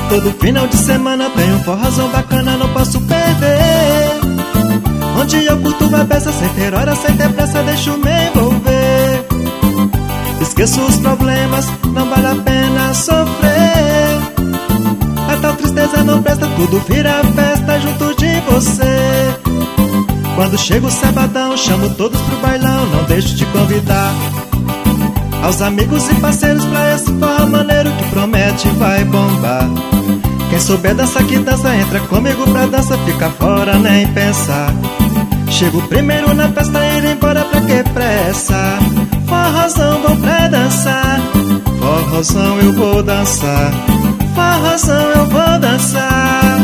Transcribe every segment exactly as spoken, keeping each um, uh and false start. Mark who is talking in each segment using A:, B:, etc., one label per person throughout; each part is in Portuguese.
A: Todo final de semana tem um forrozão bacana, não posso perder. Onde eu curto a beça, sem ter hora, sem ter pressa, deixo me envolver. Esqueço os problemas, não vale a pena sofrer. A tal tristeza não presta, tudo vira festa junto de você. Quando chega o sabadão, chamo todos pro bailão, não deixo de convidar aos amigos e parceiros pra esse forró maneiro que promete vai bombar. Quem souber dançar que dança, entra comigo pra dança, fica fora nem pensar. Chego primeiro na festa, ir embora pra que pressa? Forrozão bom pra dançar, forrozão eu vou dançar, forrozão eu vou dançar.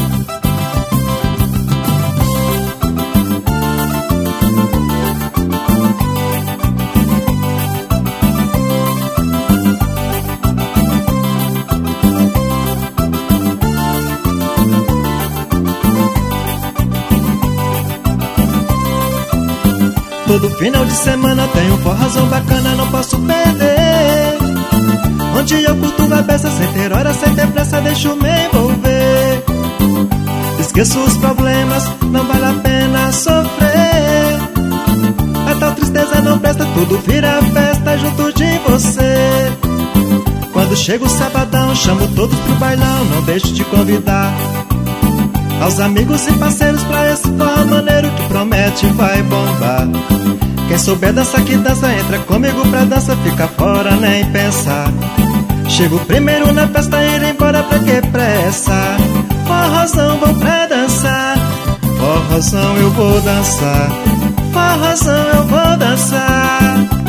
A: Todo final de semana tem um forrozão bacana, não posso perder. Onde eu curto a beça, sem ter hora, sem ter pressa, deixo me envolver. Esqueço os problemas, não vale a pena sofrer. A tal tristeza não presta, tudo vira festa junto de você. Quando chega o sabadão, chamo todos pro bailão, não deixo de convidar aos amigos e parceiros pra esse forró maneiro que promete vai bombar. Quem souber dançar que dança, entra comigo pra dança, fica fora nem pensar. Chego primeiro na festa, ir embora pra que pressa? Forrozão bom pra dançar, forrozão eu vou dançar, forrozão eu vou dançar.